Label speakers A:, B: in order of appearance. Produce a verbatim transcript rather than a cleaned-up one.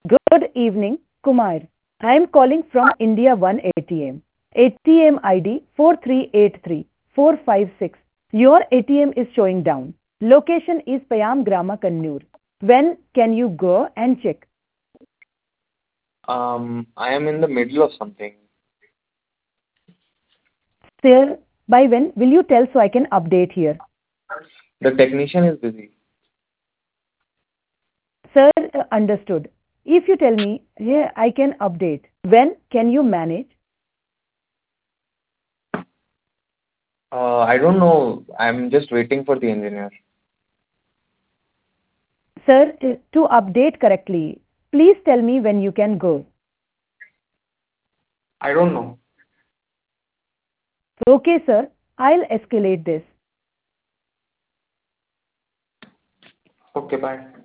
A: Good evening, Kumar. I am calling from India one A T M. A T M I D four three eight three four five six. Your A T M is showing down. Location is Payam Grama Kannur. When can you go and check?
B: Um, I am in the middle of something.
A: Sir, by when will you tell so I can update here?
B: The technician is busy.
A: Sir, uh, understood. If you tell me, here I can update. When can you manage?
B: Uh, I don't know. I'm just waiting for the engineer.
A: Sir, uh, to update correctly, please tell me when you can go.
B: I don't know.
A: Okay, sir, I'll escalate this.
B: Okay, bye.